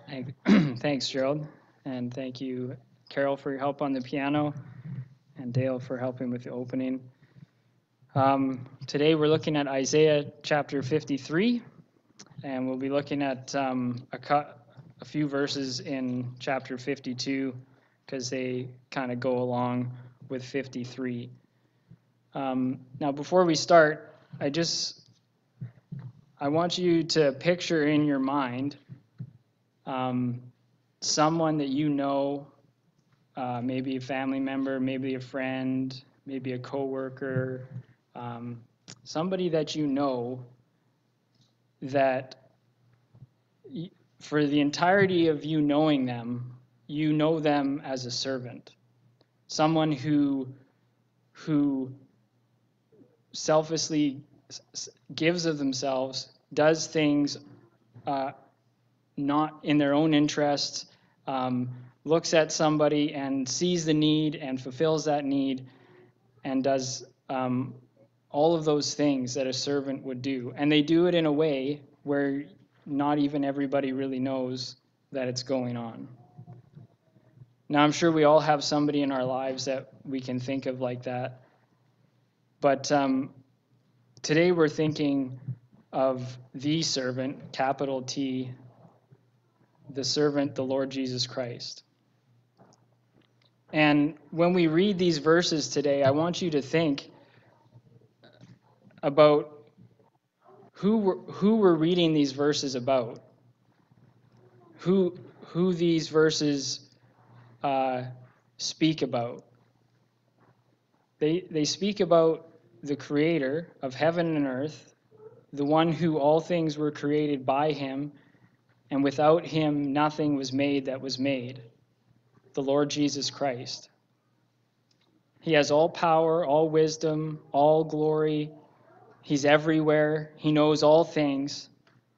Thanks, Gerald. And thank you, Carol, for your help on the piano, and Dale for helping with the opening. Today we're looking at Isaiah chapter 53, and we'll be looking at a few verses in chapter 52 because they kind of go along with 53. Now, before we start, I want you to picture in your mind someone that you know, maybe a family member, maybe a friend, maybe a coworker, somebody that you know that for the entirety of you knowing them, you know them as a servant, someone who selflessly gives of themselves, does things not in their own interest, looks at somebody and sees the need and fulfills that need and does all of those things that a servant would do. And they do it in a way where not even everybody really knows that it's going on. Now, I'm sure we all have somebody in our lives that we can think of like that. But today we're thinking of the servant, capital T, the servant, the Lord Jesus Christ. And when we read these verses today, I want you to think about who we're reading these verses about, who these verses speak about. They speak about the Creator of heaven and earth, the one who all things were created by him, and without him nothing was made that was made, the Lord Jesus Christ. He has all power, all wisdom, all glory. He's everywhere. He knows all things.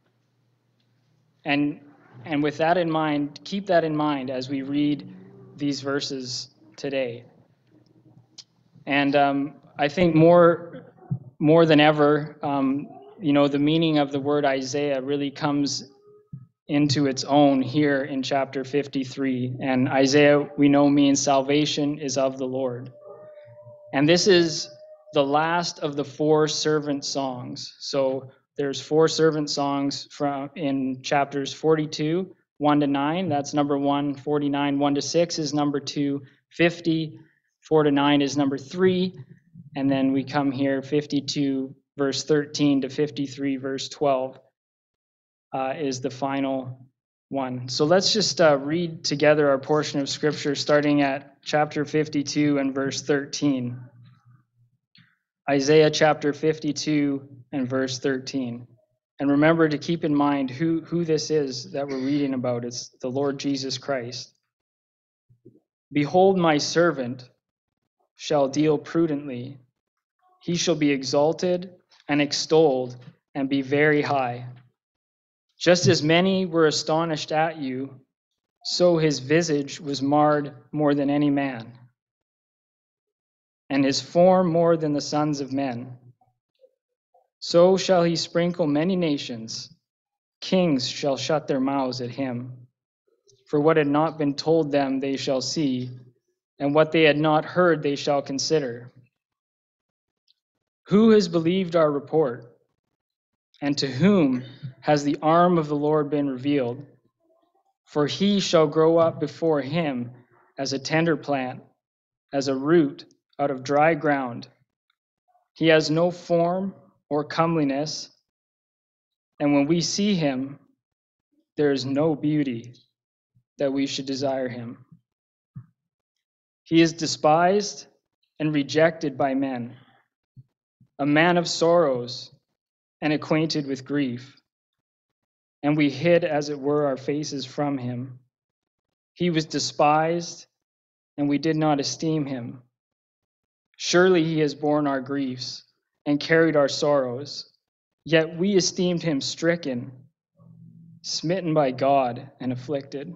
And with that in mind, keep that in mind as we read these verses today. And I think more than ever, the meaning of the word Isaiah really comes into its own here in chapter 53. And Isaiah, we know, means salvation is of the Lord. And this is the last of the 4 servant songs. So there's 4 servant songs in chapters 42, 1 to 9. That's number 1. 49, 1 to 6 is number 2. 50, 4 to 9 is number 3. And then we come here, 52, verse 13 to 53, verse 12 is the final one. So let's just read together our portion of Scripture starting at chapter 52 and verse 13. Isaiah chapter 52 and verse 13. And remember to keep in mind who this is that we're reading about. It's the Lord Jesus Christ. Behold, my servant shall deal prudently. He shall be exalted and extolled and be very high. Just as many were astonished at you, so his visage was marred more than any man, and his form more than the sons of men. So shall he sprinkle many nations. Kings shall shut their mouths at him. For what had not been told them they shall see, and what they had not heard they shall consider. Who has believed our report? And to whom has the arm of the Lord been revealed? For he shall grow up before him as a tender plant, as a root out of dry ground. He has no form or comeliness, and when we see him, there is no beauty that we should desire him. He is despised and rejected by men, a man of sorrows and acquainted with grief. And we hid, as it were, our faces from him. He was despised, and we did not esteem him. Surely he has borne our griefs and carried our sorrows, yet we esteemed him stricken, smitten by God, and afflicted.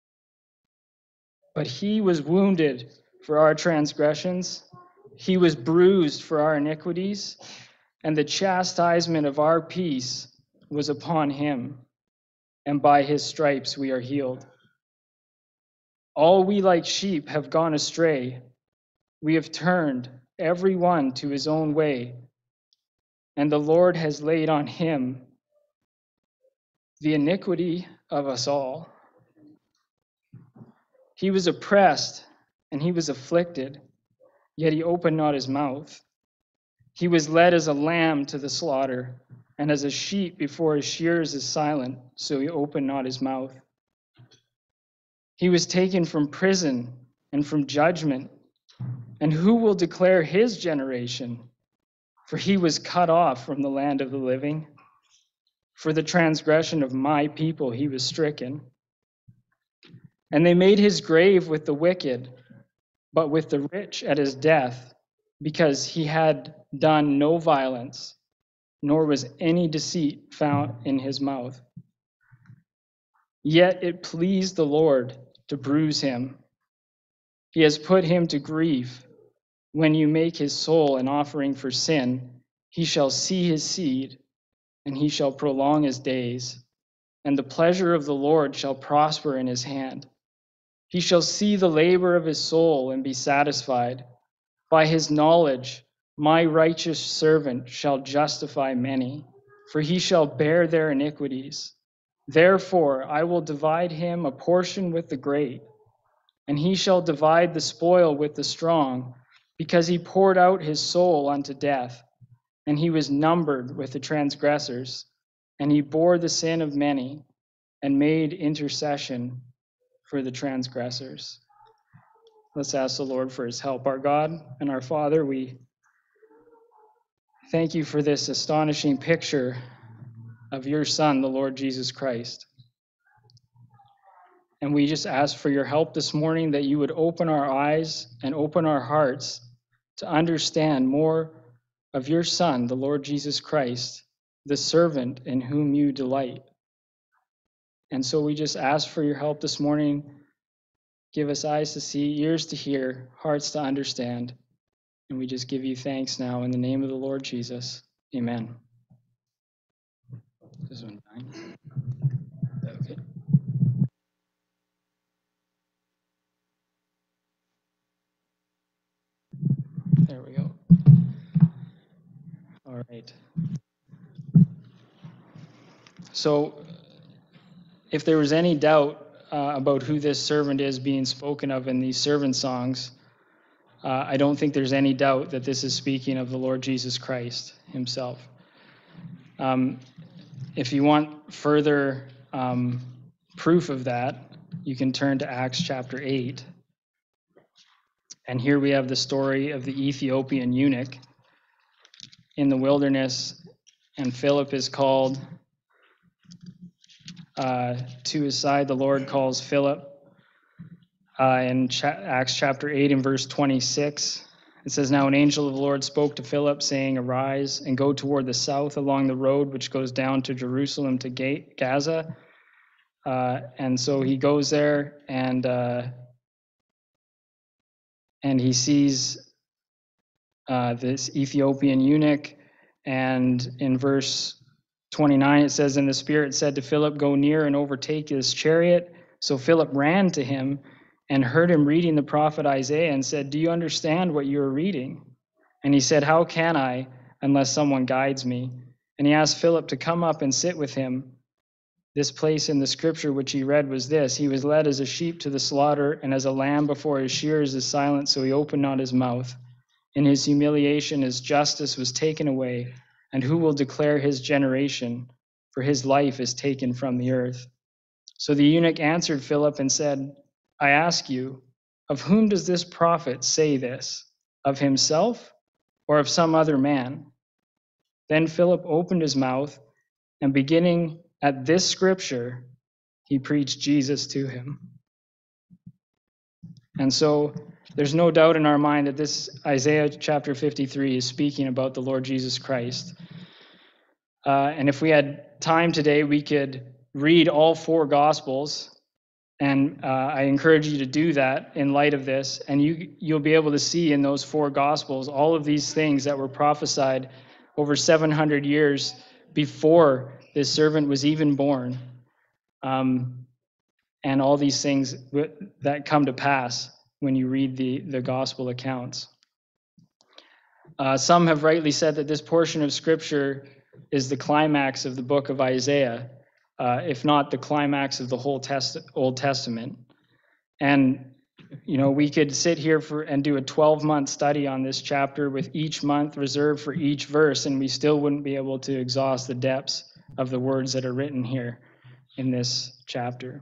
But he was wounded for our transgressions, he was bruised for our iniquities, and the chastisement of our peace was upon him, and by his stripes we are healed. All we like sheep have gone astray. We have turned every one to his own way, and the Lord has laid on him the iniquity of us all. He was oppressed and he was afflicted, yet he opened not his mouth. He was led as a lamb to the slaughter, and as a sheep before his shearers is silent, so he opened not his mouth. He was taken from prison and from judgment, and who will declare his generation? For he was cut off from the land of the living. For the transgression of my people he was stricken. And they made his grave with the wicked, but with the rich at his death, because he had done no violence, nor was any deceit found in his mouth. Yet it pleased the Lord to bruise him. He has put him to grief. When you make his soul an offering for sin, he shall see his seed, and he shall prolong his days, and the pleasure of the Lord shall prosper in his hand. He shall see the labor of his soul and be satisfied. By his knowledge, my righteous servant shall justify many, for he shall bear their iniquities. Therefore, I will divide him a portion with the great, and he shall divide the spoil with the strong, because he poured out his soul unto death, and he was numbered with the transgressors, and he bore the sin of many, and made intercession for the transgressors. Let's ask the Lord for his help. Our God and our Father, we thank you for this astonishing picture of your Son, the Lord Jesus Christ. And we just ask for your help this morning, that you would open our eyes and open our hearts to understand more of your Son, the Lord Jesus Christ, the servant in whom you delight. And so we just ask for your help this morning. Give us eyes to see, ears to hear, hearts to understand. And we just give you thanks now in the name of the Lord Jesus. Amen. This one, fine. Okay. There we go. All right. So, if there was any doubt about who this servant is being spoken of in these servant songs, I don't think there's any doubt that this is speaking of the Lord Jesus Christ himself. If you want further proof of that, you can turn to Acts chapter 8. And here we have the story of the Ethiopian eunuch in the wilderness, and Philip is called to his side. The Lord calls Philip in Acts chapter 8 and verse 26. It says, "Now an angel of the Lord spoke to Philip, saying, Arise and go toward the south along the road which goes down to Jerusalem to Gaza." And so he goes there, and he sees this Ethiopian eunuch. And in verse 29, it says, "And the Spirit said to Philip, Go near and overtake this chariot. So Philip ran to him and heard him reading the prophet Isaiah and said, Do you understand what you are reading? And he said, How can I, unless someone guides me? And he asked Philip to come up and sit with him. This place in the scripture which he read was this: He was led as a sheep to the slaughter, and as a lamb before his shearers is silent, so he opened not his mouth. In his humiliation his justice was taken away, and who will declare his generation? For his life is taken from the earth. So the eunuch answered Philip and said, I ask you, of whom does this prophet say this? Of himself or of some other man? Then Philip opened his mouth, and beginning at this scripture, he preached Jesus to him." And so there's no doubt in our mind that this Isaiah chapter 53 is speaking about the Lord Jesus Christ. And if we had time today, we could read all four Gospels, and I encourage you to do that in light of this, and you'll be able to see in those four Gospels all of these things that were prophesied over 700 years before this servant was even born. and all these things that come to pass when you read the gospel accounts. Some have rightly said that this portion of Scripture is the climax of the book of Isaiah, if not the climax of the whole Old Testament. And we could sit here and do a 12-month study on this chapter with each month reserved for each verse, and we still wouldn't be able to exhaust the depths of the words that are written here in this chapter.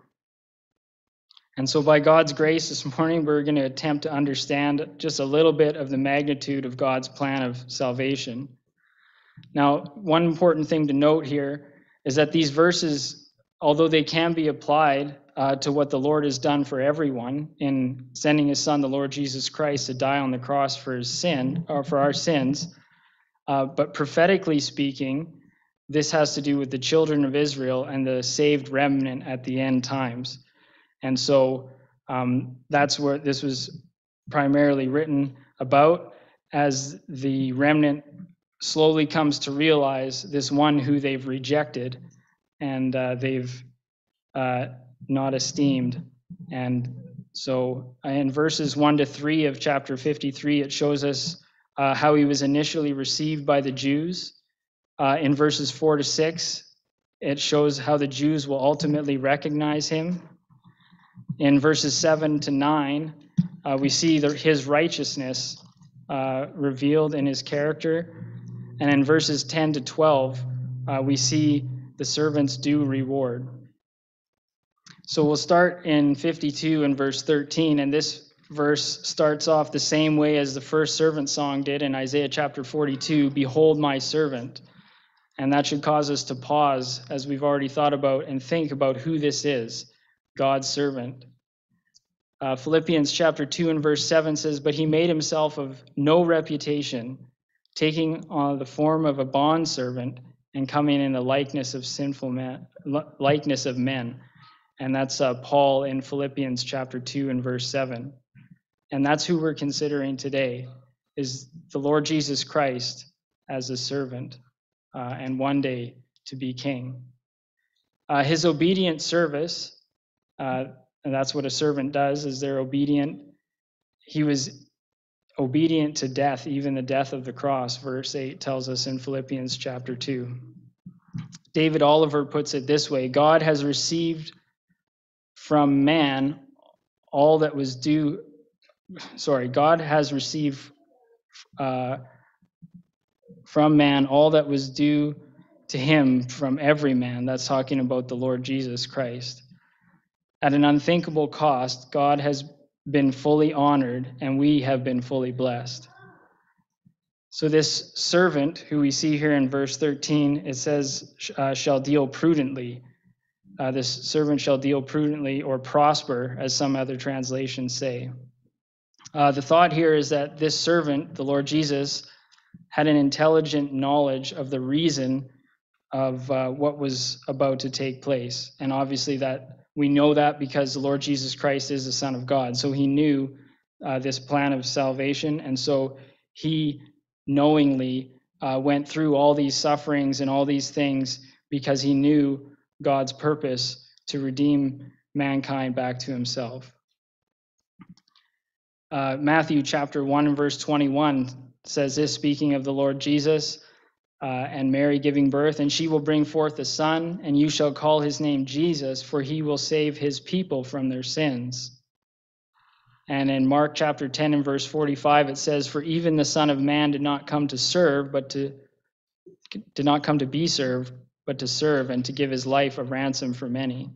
And so by God's grace this morning, we're going to attempt to understand just a little bit of the magnitude of God's plan of salvation. Now, one important thing to note here is that these verses, although they can be applied to what the Lord has done for everyone in sending his Son, the Lord Jesus Christ, to die on the cross for our sins, but prophetically speaking, this has to do with the children of Israel and the saved remnant at the end times. And so that's where this was primarily written about, as the remnant slowly comes to realize this one who they've rejected and they've not esteemed. And so in verses 1-3 of chapter 53, it shows us how he was initially received by the Jews. In verses 4-6, it shows how the Jews will ultimately recognize him. In verses 7-9, we see his righteousness revealed in his character. And in verses 10-12, we see the servant's due reward. So we'll start in 52 and verse 13, and this verse starts off the same way as the first servant song did in Isaiah chapter 42, "Behold my servant." And that should cause us to pause, as we've already thought about, and think about who this is, God's servant. Philippians chapter 2 and verse 7 says, "But he made himself of no reputation, taking on the form of a bondservant and coming in the likeness of men." And that's Paul in Philippians chapter 2 and verse 7. And that's who we're considering today, is the Lord Jesus Christ as a servant, and one day to be king. His obedient service, and that's what a servant does, is they're obedient. He was obedient to death, even the death of the cross, verse 8 tells us in Philippians chapter 2. David Oliver puts it this way: God has received from man all that was due. God has received from man all that was due to him from every man. That's talking about the Lord Jesus Christ. At an unthinkable cost, God has been fully honored, and we have been fully blessed. So this servant, who we see here in verse 13, it says, shall deal prudently. This servant shall deal prudently, or prosper, as some other translations say. The thought here is that this servant, the Lord Jesus, had an intelligent knowledge of the reason of what was about to take place. And obviously that we know that because the Lord Jesus Christ is the Son of God. So he knew this plan of salvation, and so he knowingly went through all these sufferings and all these things because he knew God's purpose to redeem mankind back to himself. Matthew chapter 1 and verse 21 says this, speaking of the Lord Jesus and Mary giving birth, "And she will bring forth a son, and you shall call his name Jesus, for he will save his people from their sins." And in Mark chapter 10 and verse 45, it says, "For even the Son of Man did not come to be served, but to serve, and to give his life a ransom for many."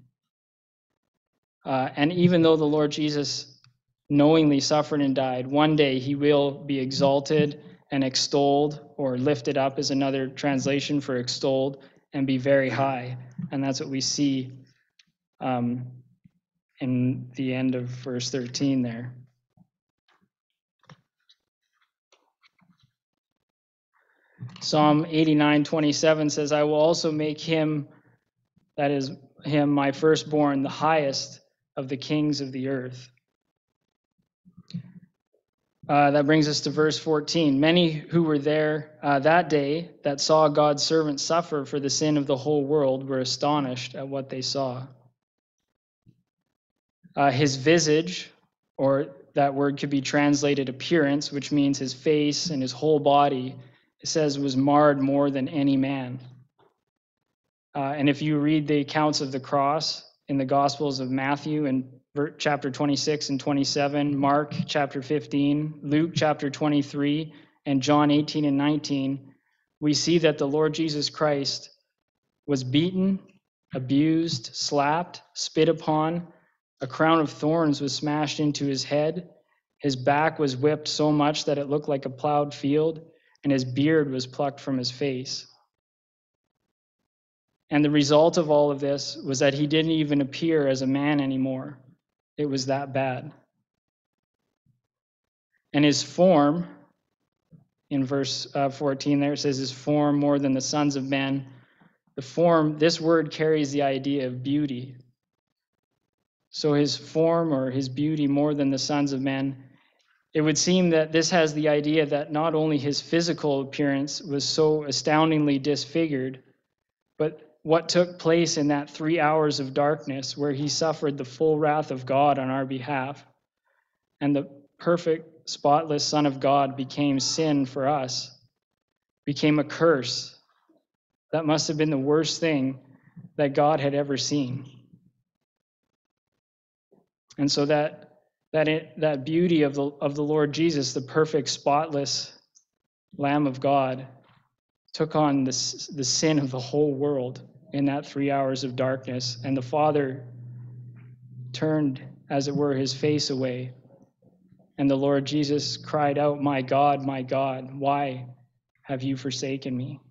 And even though the Lord Jesus knowingly suffered and died, one day he will be exalted and extolled, or lifted up is another translation for extolled, and be very high. And that's what we see in the end of verse 13 there. Psalm 89:27 says, "I will also make him," that is him, "my firstborn, the highest of the kings of the earth." That brings us to verse 14. "Many who were there that day that saw God's servant suffer for the sin of the whole world were astonished at what they saw." His visage, or that word could be translated appearance, which means his face and his whole body, it says was marred more than any man. And if you read the accounts of the cross in the Gospels of Matthew and chapter 26 and 27, Mark chapter 15, Luke chapter 23, and John 18 and 19, we see that the Lord Jesus Christ was beaten, abused, slapped, spit upon. A crown of thorns was smashed into his head. His back was whipped so much that it looked like a plowed field, and his beard was plucked from his face. And the result of all of this was that he didn't even appear as a man anymore. It was that bad. And his form, in verse 14 there, it says his form more than the sons of men. The form, this word carries the idea of beauty. So his form or his beauty more than the sons of men. It would seem that this has the idea that not only his physical appearance was so astoundingly disfigured, but what took place in that 3 hours of darkness where he suffered the full wrath of God on our behalf, and the perfect, spotless Son of God became sin for us, became a curse. That must have been the worst thing that God had ever seen. And so that beauty of the Lord Jesus, the perfect, spotless Lamb of God, took on the sin of the whole world in that 3 hours of darkness. And the Father turned, as it were, his face away. And the Lord Jesus cried out, my God, why have you forsaken me?"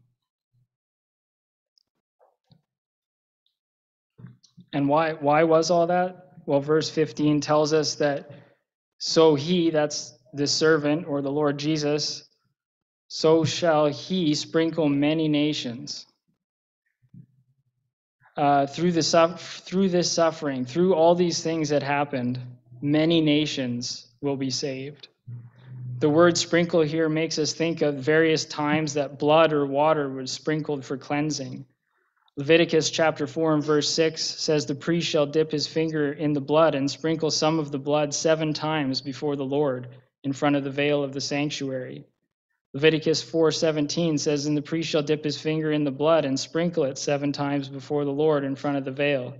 And why was all that? Well, verse 15 tells us that so he, that's the servant or the Lord Jesus, so shall he sprinkle many nations. Through this suffering, through all these things that happened, many nations will be saved. The word sprinkle here makes us think of various times that blood or water was sprinkled for cleansing. Leviticus chapter 4 and verse 6 says the priest shall dip his finger in the blood and sprinkle some of the blood 7 times before the Lord in front of the veil of the sanctuary. Leviticus 4:17 says, and the priest shall dip his finger in the blood and sprinkle it 7 times before the Lord in front of the veil.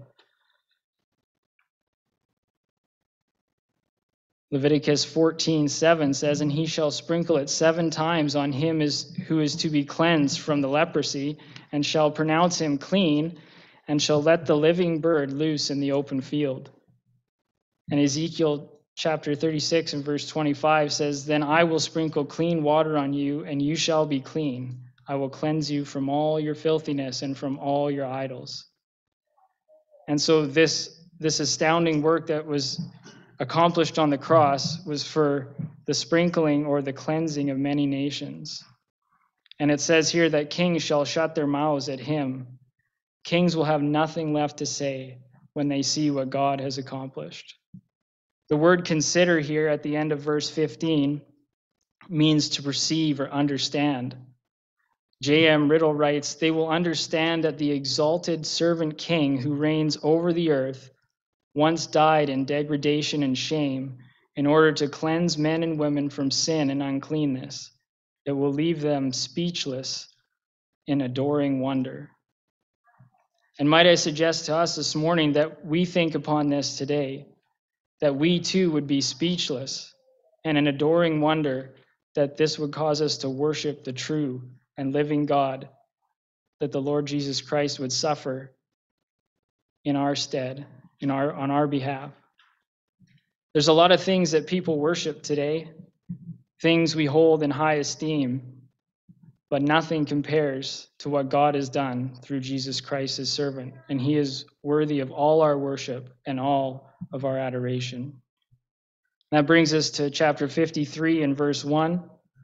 Leviticus 14:7 says, and he shall sprinkle it 7 times on him who is to be cleansed from the leprosy, and shall pronounce him clean, and shall let the living bird loose in the open field. And Ezekiel chapter 36 and verse 25 says, then I will sprinkle clean water on you, and you shall be clean. I will cleanse you from all your filthiness and from all your idols. And so this astounding work that was accomplished on the cross was for the sprinkling or the cleansing of many nations. And it says here that kings shall shut their mouths at him. Kings will have nothing left to say when they see what God has accomplished. The word consider here at the end of verse 15 means to perceive or understand. J.M. Riddle writes, they will understand that the exalted servant king who reigns over the earth once died in degradation and shame in order to cleanse men and women from sin and uncleanness. It will leave them speechless in adoring wonder. And might I suggest to us this morning that we think upon this today, that we too would be speechless and in adoring wonder that this would cause us to worship the true and living God, that the Lord Jesus Christ would suffer in our stead, on our behalf. There's a lot of things that people worship today, things we hold in high esteem, but nothing compares to what God has done through Jesus Christ, his servant, and he is worthy of all our worship and all of our adoration. That brings us to chapter 53 and verse 1.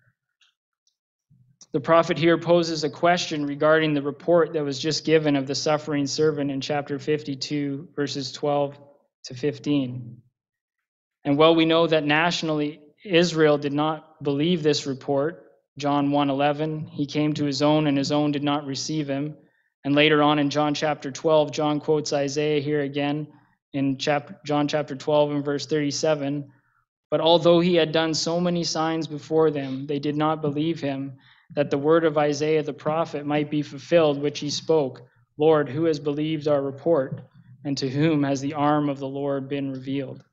The prophet here poses a question regarding the report that was just given of the suffering servant in chapter 52, verses 12 to 15. And while we know that nationally Israel did not believe this report, John 1:11, he came to his own and his own did not receive him. And later on in John chapter 12, John quotes Isaiah here again in John chapter 12 and verse 37. But although he had done so many signs before them, they did not believe him, that the word of Isaiah the prophet might be fulfilled, which he spoke, Lord, who has believed our report, and to whom has the arm of the Lord been revealed?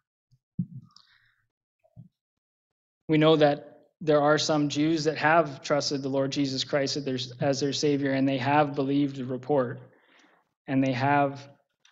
We know that there are some Jews that have trusted the Lord Jesus Christ as their Savior, and they have believed the report, and they have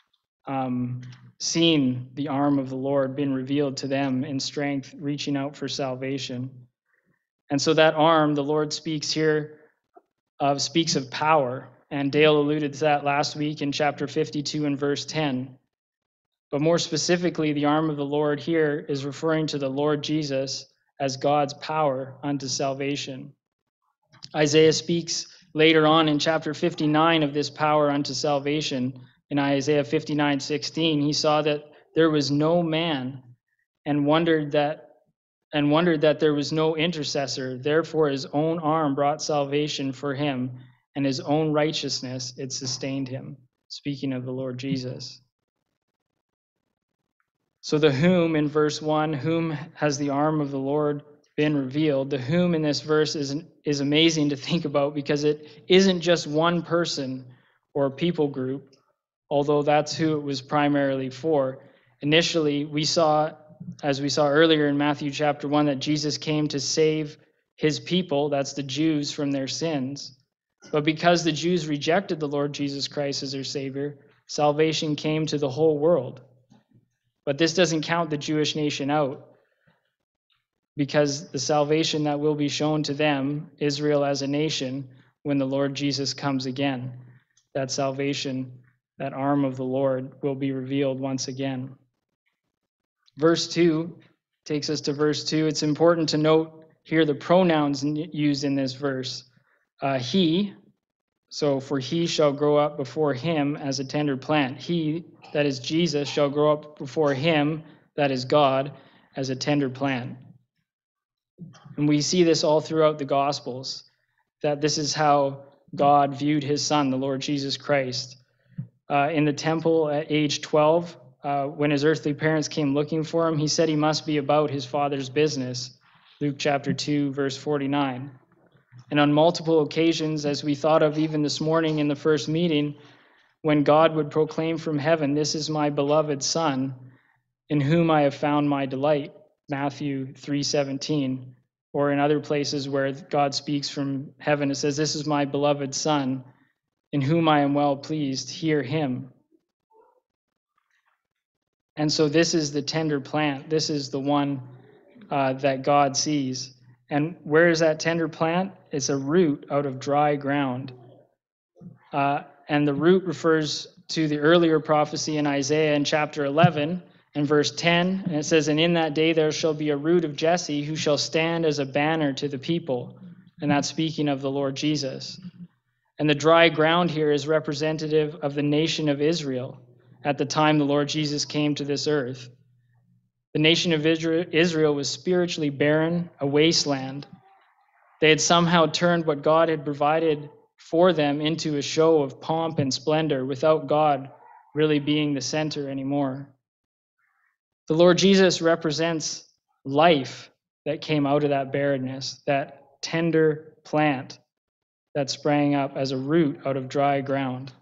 seen the arm of the Lord been revealed to them in strength, reaching out for salvation. And so that arm, the Lord speaks here, speaks of power, and Dale alluded to that last week in chapter 52 and verse 10. But more specifically, the arm of the Lord here is referring to the Lord Jesus as God's power unto salvation. Isaiah speaks later on in chapter 59 of this power unto salvation. In Isaiah 59:16, he saw that there was no man and wondered that there was no intercessor. Therefore his own arm brought salvation for him, and his own righteousness it sustained him. Speaking of the Lord Jesus. So the whom in verse 1, whom has the arm of the Lord been revealed? The whom in this verse is amazing to think about, because it isn't just one person or people group, although that's who it was primarily for. Initially, as we saw earlier in Matthew chapter 1, that Jesus came to save his people, that's the Jews, from their sins. But because the Jews rejected the Lord Jesus Christ as their Savior, salvation came to the whole world. But this doesn't count the Jewish nation out, because the salvation that will be shown to them, Israel as a nation, when the Lord Jesus comes again, that salvation, that arm of the Lord, will be revealed once again. Verse 2 takes us to verse 2. It's important to note here the pronouns used in this verse. He, so for he shall grow up before him as a tender plant. He, that is Jesus, shall grow up before him, that is God, as a tender plant. And we see this all throughout the Gospels, that this is how God viewed his Son, the Lord Jesus Christ. In the temple at age 12, when his earthly parents came looking for him, he said he must be about his Father's business. Luke chapter 2, verse 49. And on multiple occasions, as we thought of even this morning in the first meeting, when God would proclaim from heaven, "This is my beloved Son, in whom I have found my delight," Matthew 3:17, or in other places where God speaks from heaven, it says, "This is my beloved Son, in whom I am well pleased, hear him." And so this is the tender plant. This is the one that God sees. And where is that tender plant? It's a root out of dry ground. And the root refers to the earlier prophecy in Isaiah in chapter 11 and verse 10. And it says, "And in that day there shall be a root of Jesse who shall stand as a banner to the people." And that's speaking of the Lord Jesus. And the dry ground here is representative of the nation of Israel at the time the Lord Jesus came to this earth. The nation of Israel was spiritually barren, a wasteland. They had somehow turned what God had provided for them into a show of pomp and splendor without God really being the center anymore. The Lord Jesus represents life that came out of that barrenness, that tender plant that sprang up as a root out of dry ground.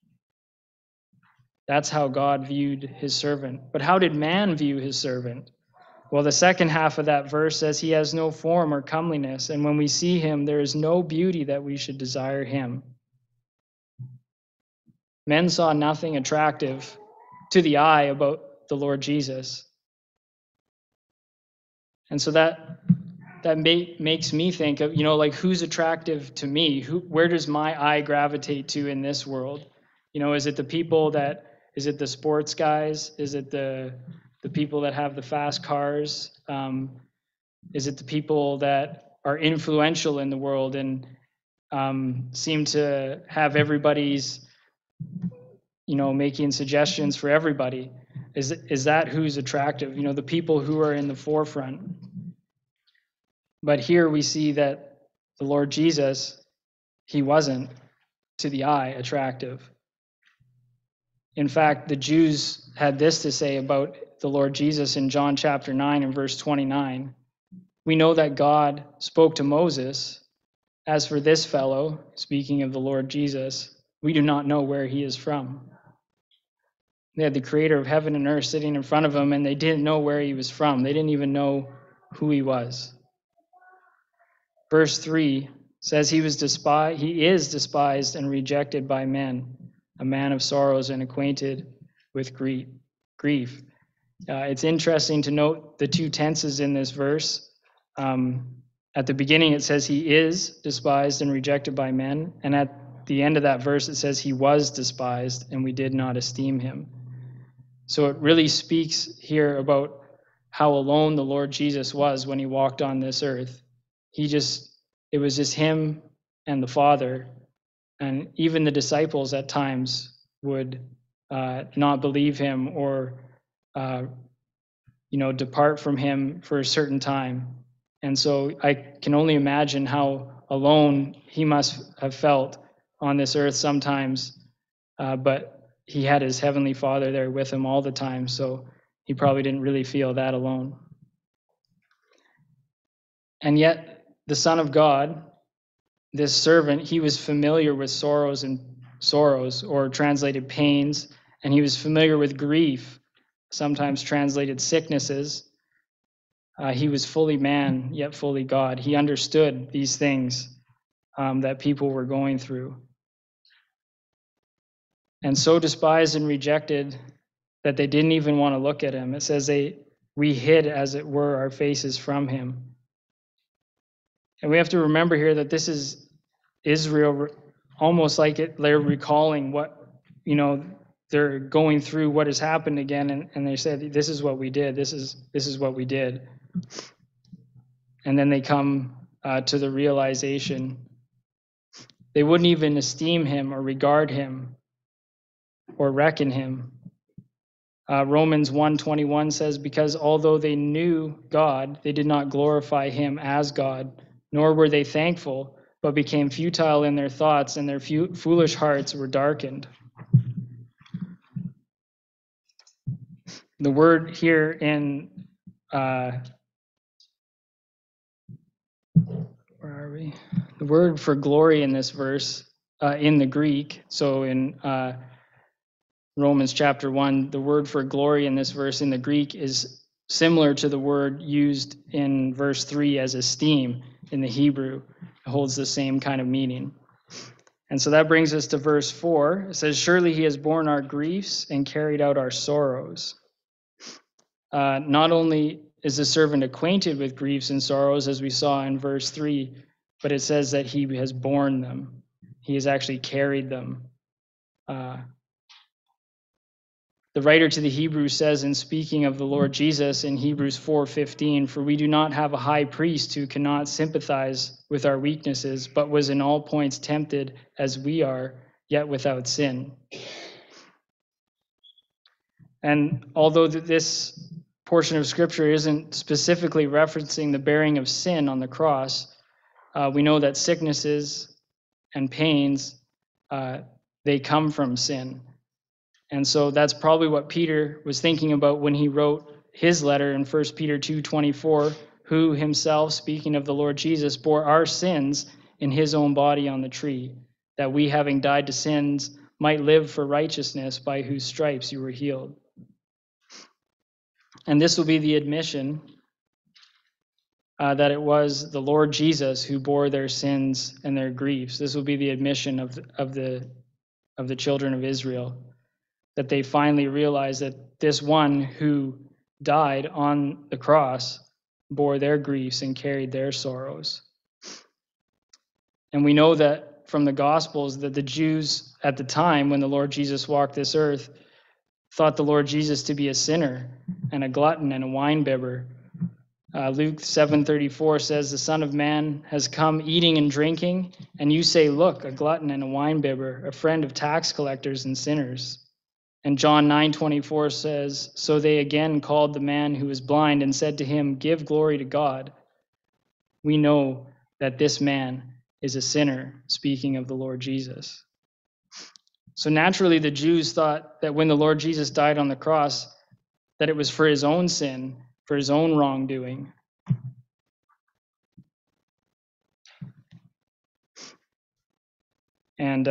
That's how God viewed his servant. But how did man view his servant? Well, the second half of that verse says he has no form or comeliness, and when we see him, there is no beauty that we should desire him. Men saw nothing attractive to the eye about the Lord Jesus. And so that makes me think of, like, who's attractive to me? Where does my eye gravitate to in this world? Is it the people is it the sports guys? Is it the people that have the fast cars? Is it the people that are influential in the world and seem to have everybody's, making suggestions for everybody? Is that who's attractive? The people who are in the forefront. But here we see that the Lord Jesus, he wasn't to the eye attractive. In fact, the Jews had this to say about the Lord Jesus in John chapter 9 and verse 29. We know that God spoke to Moses. As for this fellow, speaking of the Lord Jesus, we do not know where he is from. They had the creator of heaven and earth sitting in front of them, and they didn't know where he was from. They didn't even know who he was. Verse 3 says he is despised and rejected by men, a man of sorrows and acquainted with grief. It's interesting to note the two tenses in this verse. At the beginning, it says he is despised and rejected by men. And at the end of that verse, it says he was despised and we did not esteem him. So it really speaks here about how alone the Lord Jesus was when he walked on this earth. It was just him and the Father. And even the disciples at times would not believe him or depart from him for a certain time. And so I can only imagine how alone he must have felt on this earth sometimes, but he had his heavenly Father there with him all the time, so he probably didn't really feel that alone. And yet, the Son of God, this servant, he was familiar with sorrows, or translated pains, and he was familiar with grief, sometimes translated sicknesses. He was fully man, yet fully God. He understood these things that people were going through. And so despised and rejected that they didn't even want to look at him. It says we hid, as it were, our faces from him. And we have to remember here that this is Israel, almost like they're recalling what, they're going through what has happened again, and they said, this is what we did, this is what we did. And then they come to the realization they wouldn't even esteem him or regard him or reckon him. Romans 1:21 says, because although they knew God, they did not glorify him as God, nor were they thankful, but became futile in their thoughts, and their foolish hearts were darkened. The word here in, where are we? The word for glory in this verse, in the Greek, so in Romans chapter 1, the word for glory in this verse in the Greek is similar to the word used in verse 3 as esteem in the Hebrew. It holds the same kind of meaning. And so that brings us to verse 4. It says, surely he has borne our griefs and carried out our sorrows. Not only is the servant acquainted with griefs and sorrows, as we saw in verse 3, but it says that he has borne them. He has actually carried them. The writer to the Hebrews says, in speaking of the Lord Jesus in Hebrews 4:15, for we do not have a high priest who cannot sympathize with our weaknesses, but was in all points tempted as we are, yet without sin. And although this portion of Scripture isn't specifically referencing the bearing of sin on the cross, we know that sicknesses and pains, they come from sin. And so that's probably what Peter was thinking about when he wrote his letter in 1 Peter 2:24, who himself, speaking of the Lord Jesus, bore our sins in his own body on the tree, that we, having died to sins, might live for righteousness, by whose stripes you were healed. And this will be the admission that it was the Lord Jesus who bore their sins and their griefs. This will be the admission of the children of Israel, that they finally realized that this one who died on the cross bore their griefs and carried their sorrows. And we know that from the Gospels that the Jews at the time when the Lord Jesus walked this earth thought the Lord Jesus to be a sinner and a glutton and a winebibber. Luke 7:34 says, the Son of Man has come eating and drinking, and you say, look, a glutton and a winebibber, a friend of tax collectors and sinners. And John 9:24 says, so they again called the man who was blind and said to him, give glory to God. We know that this man is a sinner, speaking of the Lord Jesus. So naturally, the Jews thought that when the Lord Jesus died on the cross, that it was for his own sin, for his own wrongdoing. And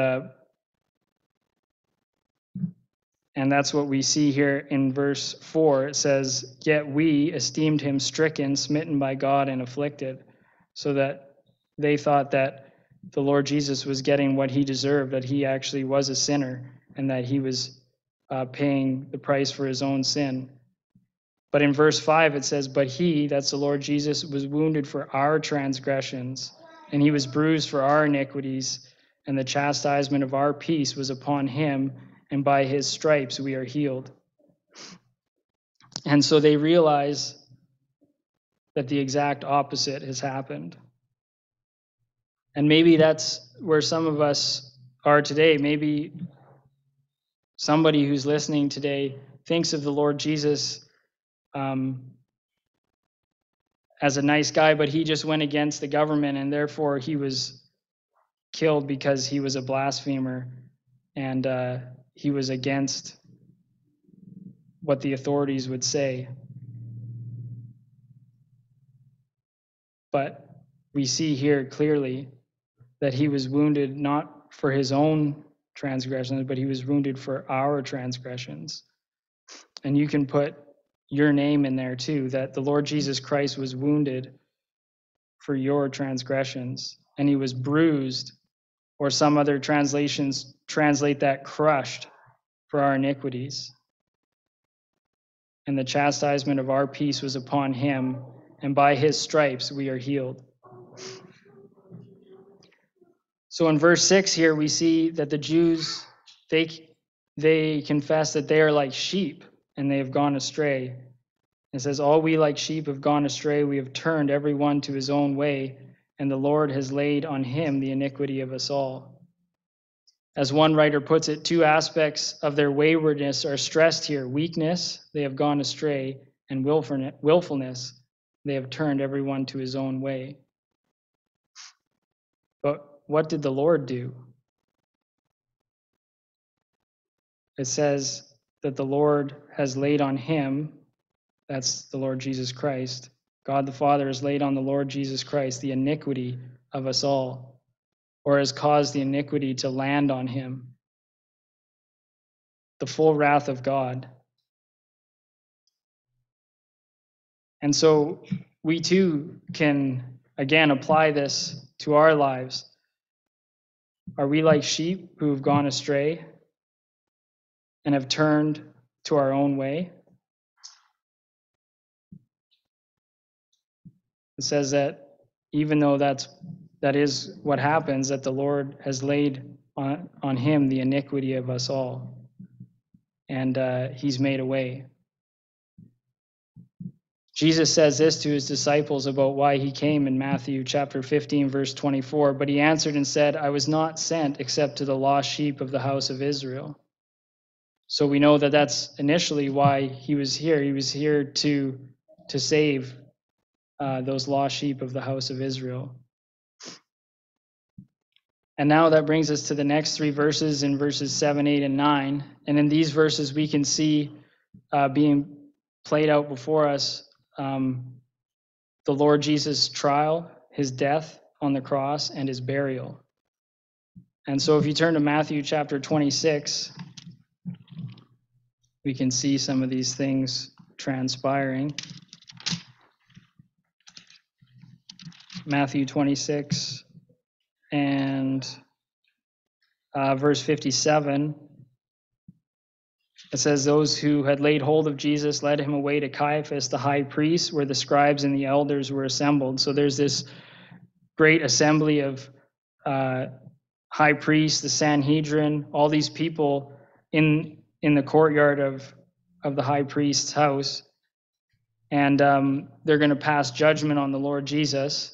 that's what we see here in verse 4. It says, "Yet we esteemed him stricken, smitten by God, and afflicted." So that they thought that the Lord Jesus was getting what he deserved, that he actually was a sinner, and that he was paying the price for his own sin. But in verse 5 it says, "But he," that's the Lord Jesus, "was wounded for our transgressions, and he was bruised for our iniquities, and the chastisement of our peace was upon him, and by his stripes we are healed." And so they realize that the exact opposite has happened. And maybe that's where some of us are today. Maybe somebody who's listening today thinks of the Lord Jesus as a nice guy, but he just went against the government, and therefore he was killed because he was a blasphemer, and he was against what the authorities would say. But we see here clearly that he was wounded not for his own transgressions, but he was wounded for our transgressions. And you can put your name in there too, that the Lord Jesus Christ was wounded for your transgressions, and he was bruised, or some other translations translate that crushed, for our iniquities. And the chastisement of our peace was upon him, and by his stripes we are healed. So in verse 6 here, we see that the Jews, they confess that they are like sheep, and they have gone astray. It says, "All we like sheep have gone astray. We have turned every one to his own way, and the Lord has laid on him the iniquity of us all." As one writer puts it, two aspects of their waywardness are stressed here: weakness, they have gone astray, and willfulness, they have turned everyone to his own way. But what did the Lord do? It says that the Lord has laid on him, that's the Lord Jesus Christ, God the Father has laid on the Lord Jesus Christ the iniquity of us all, or has caused the iniquity to land on him, the full wrath of God. And so we too can, again, apply this to our lives. Are we like sheep who have gone astray and have turned to our own way? It says that even though that is what happens, that the Lord has laid on him the iniquity of us all, and he's made a way. Jesus says this to his disciples about why he came in Matthew chapter 15, verse 24. "But he answered and said, I was not sent except to the lost sheep of the house of Israel." So we know that that's initially why he was here. He was here to save those lost sheep of the house of Israel. And now that brings us to the next three verses, in verses 7, 8, and 9. And in these verses, we can see being played out before us the Lord Jesus' trial, his death on the cross, and his burial. And so if you turn to Matthew chapter 26, we can see some of these things transpiring. Matthew 26 and verse 57. It says, "Those who had laid hold of Jesus led him away to Caiaphas, the high priest, where the scribes and the elders were assembled." So there's this great assembly of high priests, the Sanhedrin, all these people in the courtyard of the high priest's house. And they're going to pass judgment on the Lord Jesus.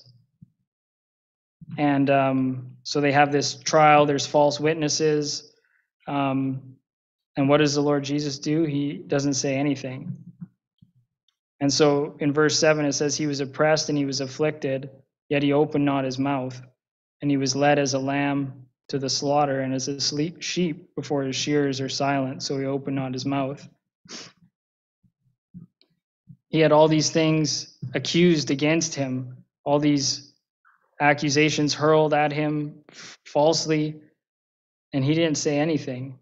And so they have this trial. There's false witnesses. And what does the Lord Jesus do? He doesn't say anything. And so in verse 7, it says, "He was oppressed and he was afflicted, yet he opened not his mouth. And he was led as a lamb to the slaughter, and as a sheep before his shearers are silent, so he opened not his mouth. He had all these things accused against him, all these accusations hurled at him falsely, and he didn't say anything.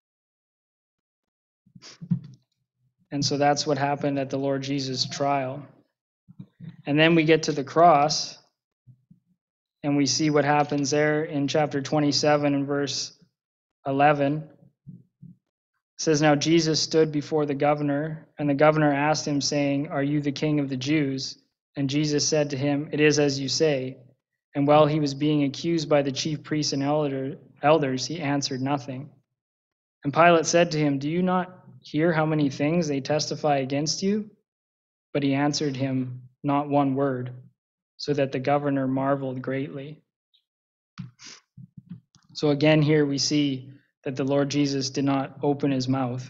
And so that's what happened at the Lord Jesus' trial. And then we get to the cross, and we see what happens there in chapter 27 and verse 11. It says, "Now Jesus stood before the governor, and the governor asked him, saying, 'Are you the king of the Jews?' And Jesus said to him, 'It is as you say.' And while he was being accused by the chief priests and elders, he answered nothing. And Pilate said to him, 'Do you not hear how many things they testify against you?' But he answered him not one word, so that the governor marveled greatly." So again, here we see that the Lord Jesus did not open his mouth.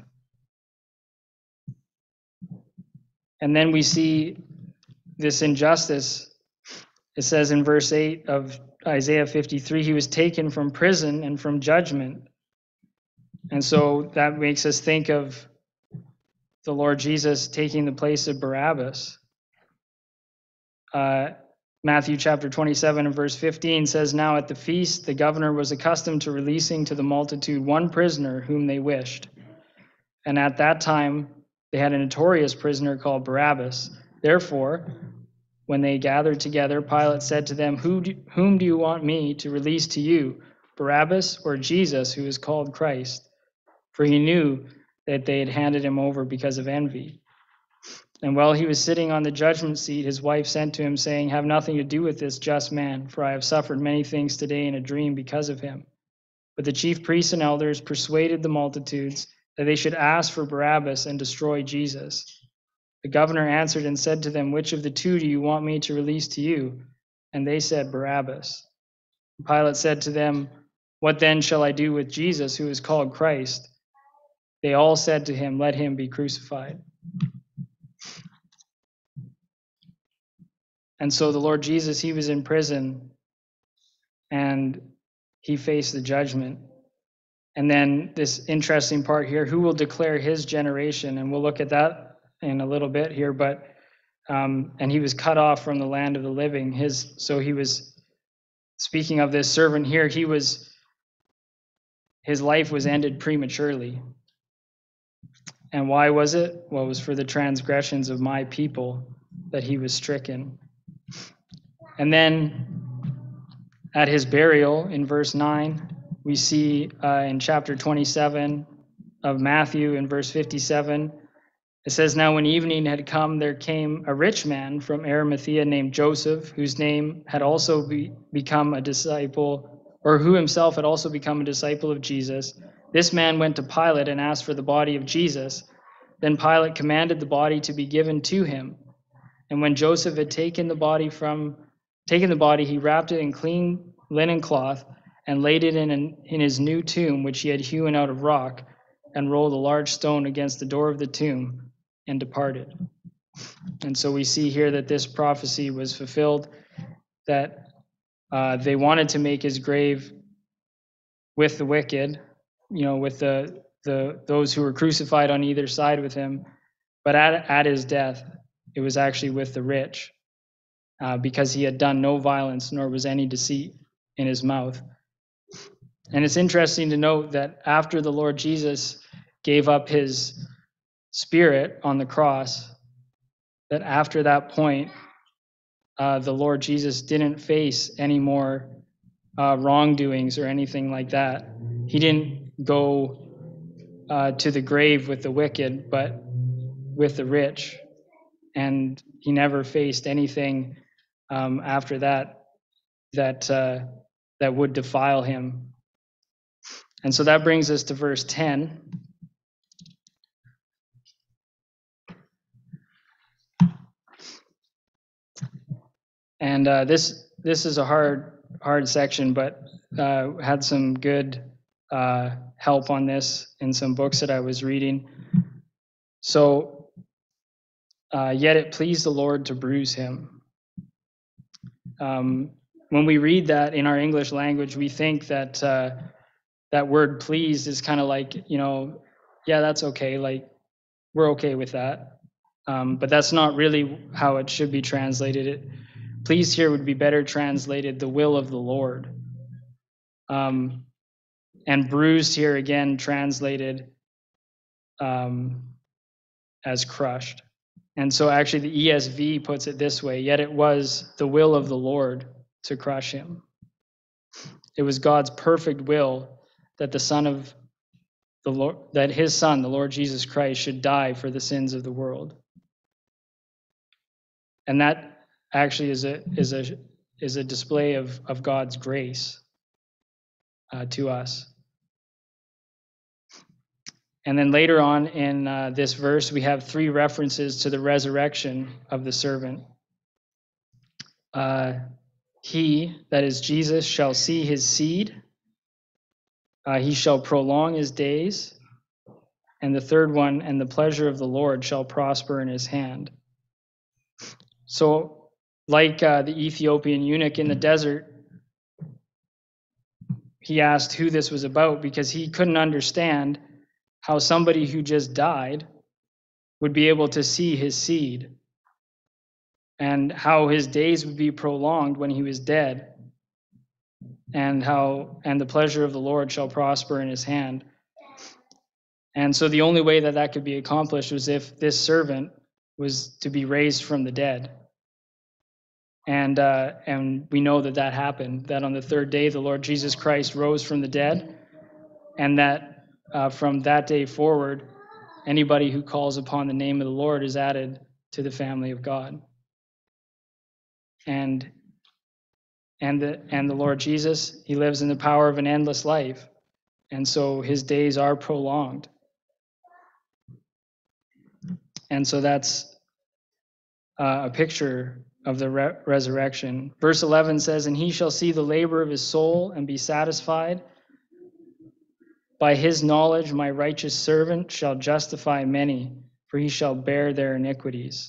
And then we see this injustice. It says in verse 8 of Isaiah 53, he was taken from prison and from judgment. And so that makes us think of the Lord Jesus taking the place of Barabbas. Matthew chapter 27 and verse 15 says, "Now at the feast the governor was accustomed to releasing to the multitude one prisoner whom they wished. And at that time they had a notorious prisoner called Barabbas. Therefore, when they gathered together, Pilate said to them, 'Whom do you want me to release to you, Barabbas or Jesus, who is called Christ?' For he knew that they had handed him over because of envy. And while he was sitting on the judgment seat, his wife sent to him, saying, 'Have nothing to do with this just man, for I have suffered many things today in a dream because of him.' But the chief priests and elders persuaded the multitudes that they should ask for Barabbas and destroy Jesus. The governor answered and said to them, 'Which of the two do you want me to release to you?' And they said, 'Barabbas.' Pilate said to them, 'What then shall I do with Jesus, who is called Christ?' They all said to him, 'Let him be crucified.'" And so the Lord Jesus, he was in prison and he faced the judgment. And then this interesting part here, who will declare his generation? And we'll look at that in a little bit here, but and he was cut off from the land of the living. So he was, speaking of this servant here, his life was ended prematurely. And why was it? Well, it was for the transgressions of my people that he was stricken. And then at his burial in verse 9, we see in chapter 27 of Matthew in verse 57, it says, "Now when evening had come, there came a rich man from Arimathea named Joseph, whose name had also become a disciple, or who himself had also become a disciple of Jesus. This man went to Pilate and asked for the body of Jesus. Then Pilate commanded the body to be given to him. And when Joseph had taken the body, he wrapped it in clean linen cloth and laid it in his new tomb, which he had hewn out of rock, and rolled a large stone against the door of the tomb, and departed." And so we see here that this prophecy was fulfilled, that they wanted to make his grave with the wicked, with those who were crucified on either side with him, but at his death, it was actually with the rich, because he had done no violence, nor was any deceit in his mouth. And it's interesting to note that after the Lord Jesus gave up his spirit on the cross, that after that point, the Lord Jesus didn't face any more wrongdoings or anything like that. He didn't go to the grave with the wicked, but with the rich. And he never faced anything after that would defile him. And so that brings us to verse 10. And this is a hard section, but had some good help on this in some books that I was reading. So, yet it pleased the Lord to bruise him. when we read that in our English language, we think that that word pleased is kind of like, yeah, that's okay. Like, we're okay with that. But that's not really how it should be translated. Pleased here would be better translated the will of the Lord. And bruised here again translated as crushed. And so actually the ESV puts it this way, yet it was the will of the Lord to crush him. It was God's perfect will that the Son of the Lord, that his Son, the Lord Jesus Christ, should die for the sins of the world. And that actually is a display of God's grace to us. And then later on in this verse, we have 3 references to the resurrection of the servant. He, that is Jesus, shall see his seed. He shall prolong his days. And the third one, and the pleasure of the Lord shall prosper in his hand. So, like the Ethiopian eunuch in the desert, he asked who this was about because he couldn't understand how somebody who just died would be able to see his seed and how his days would be prolonged when he was dead, and the pleasure of the Lord shall prosper in his hand. And so the only way that that could be accomplished was if this servant was to be raised from the dead. And we know that happened, that on the third day the Lord Jesus Christ rose from the dead, and that from that day forward, anybody who calls upon the name of the Lord is added to the family of God. And the Lord Jesus, he lives in the power of an endless life, and so his days are prolonged. And so that's a picture of the resurrection. Verse 11 says, and he shall see the labor of his soul and be satisfied. By his knowledge my righteous servant shall justify many, for he shall bear their iniquities.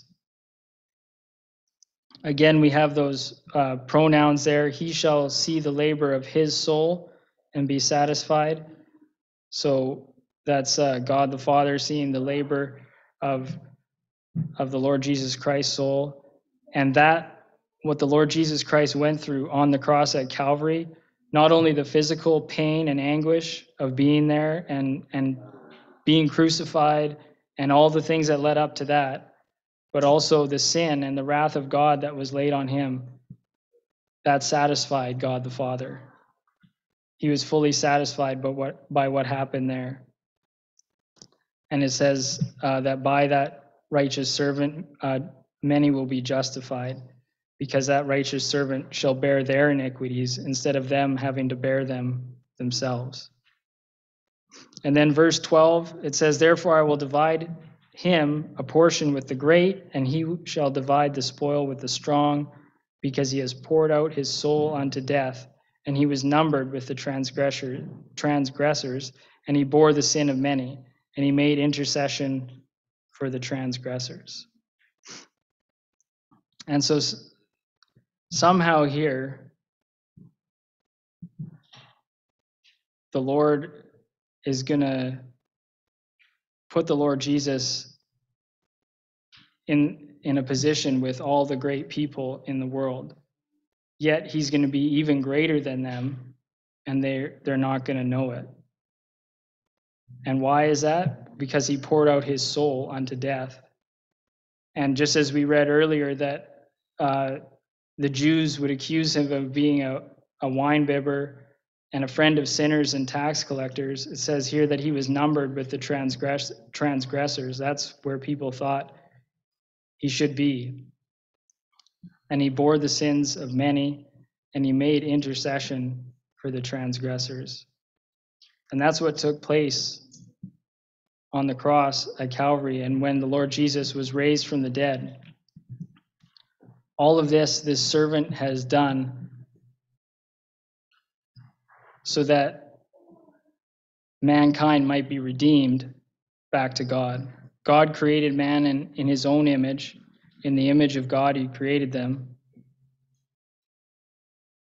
Again, we have those pronouns there. He shall see the labor of his soul and be satisfied. So that's God the Father seeing the labor of the Lord Jesus Christ's soul. And that, what the Lord Jesus Christ went through on the cross at Calvary, not only the physical pain and anguish of being there and being crucified and all the things that led up to that, but also the sin and the wrath of God that was laid on him, that satisfied God the Father. He was fully satisfied by what happened there. And it says that by that righteous servant, many will be justified, because that righteous servant shall bear their iniquities instead of them having to bear them themselves. And then verse 12, it says, therefore I will divide him a portion with the great, and he shall divide the spoil with the strong, because he has poured out his soul unto death, and he was numbered with the transgressors, and he bore the sin of many, and he made intercession for the transgressors. And so somehow here, the Lord is going to put the Lord Jesus in a position with all the great people in the world. Yet he's going to be even greater than them, and they're not going to know it. And why is that? Because he poured out his soul unto death. And just as we read earlier that the Jews would accuse him of being a winebibber and a friend of sinners and tax collectors, it says here that he was numbered with the transgressors. That's where people thought he should be. And he bore the sins of many, and he made intercession for the transgressors. And that's what took place on the cross at Calvary, and when the Lord Jesus was raised from the dead. All of this servant has done so that mankind might be redeemed back to God. God created man in his own image. In the image of God, he created them.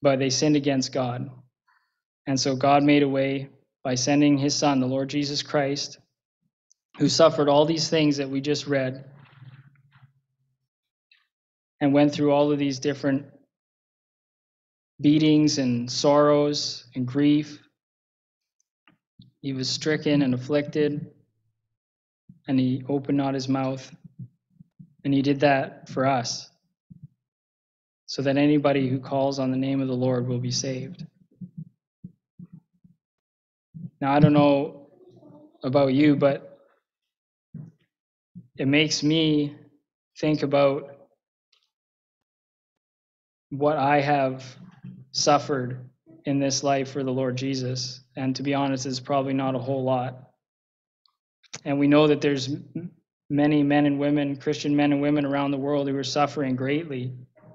but they sinned against God. And so God made a way by sending his Son, the Lord Jesus Christ, who suffered all these things that we just read and went through all of these different beatings and sorrows and grief. He was stricken and afflicted, and he opened not his mouth. And he did that for us, so that anybody who calls on the name of the Lord will be saved. Now, I don't know about you, but it makes me think about what I have suffered in this life for the Lord Jesus. And to be honest, it's probably not a whole lot. And we know that there's many men and women, Christian men and women around the world, who are suffering greatly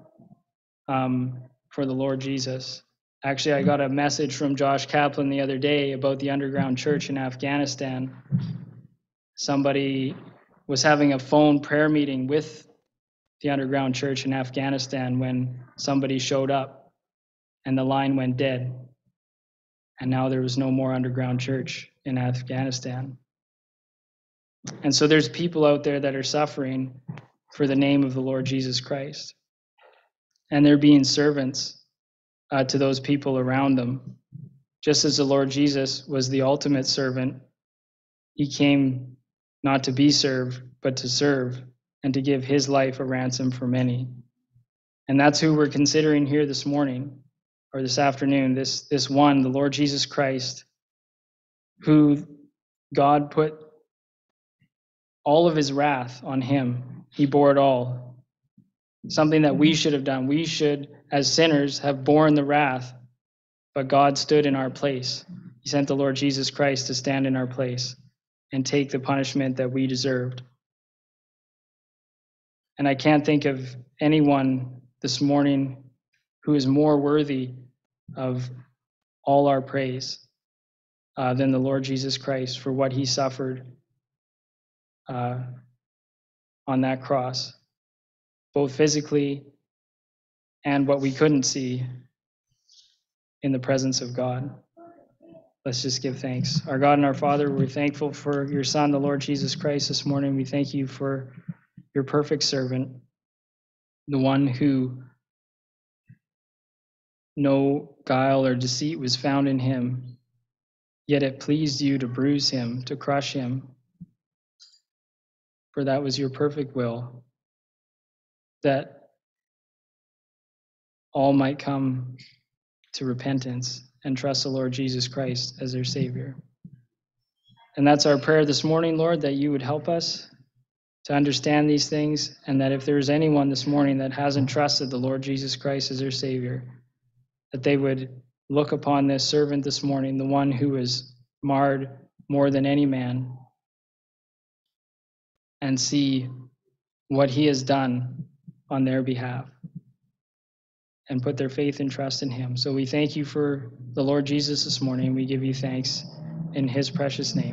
for the Lord Jesus. Actually, I got a message from Josh Kaplan the other day about the underground church in Afghanistan. Somebody was having a phone prayer meeting with the underground church in Afghanistan when somebody showed up and the line went dead. And now there was no more underground church in Afghanistan. And so there's people out there that are suffering for the name of the Lord Jesus Christ. And they're being servants to those people around them. Just as the Lord Jesus was the ultimate servant, he came not to be served, but to serve and to give his life a ransom for many. And that's who we're considering here this morning or this afternoon, this one, the Lord Jesus Christ, who God put all of his wrath on him. He bore it all. Something that we should have done. We should, as sinners, have borne the wrath, but God stood in our place. He sent the Lord Jesus Christ to stand in our place and take the punishment that we deserved. And I can't think of anyone this morning who is more worthy of all our praise than the Lord Jesus Christ for what he suffered on that cross, both physically and what we couldn't see in the presence of God. Let's just give thanks. Our God and our Father, we're thankful for your Son, the Lord Jesus Christ, this morning. We thank you for your perfect servant, the one who no guile or deceit was found in him, yet it pleased you to bruise him, to crush him, for that was your perfect will, that all might come to repentance and trust the Lord Jesus Christ as their Savior. And that's our prayer this morning, Lord, that you would help us to understand these things, and that if there's anyone this morning that hasn't trusted the Lord Jesus Christ as their Savior, that they would look upon this servant this morning, the one who is marred more than any man, and see what he has done on their behalf and put their faith and trust in him. So we thank you for the Lord Jesus this morning. We give you thanks in his precious name.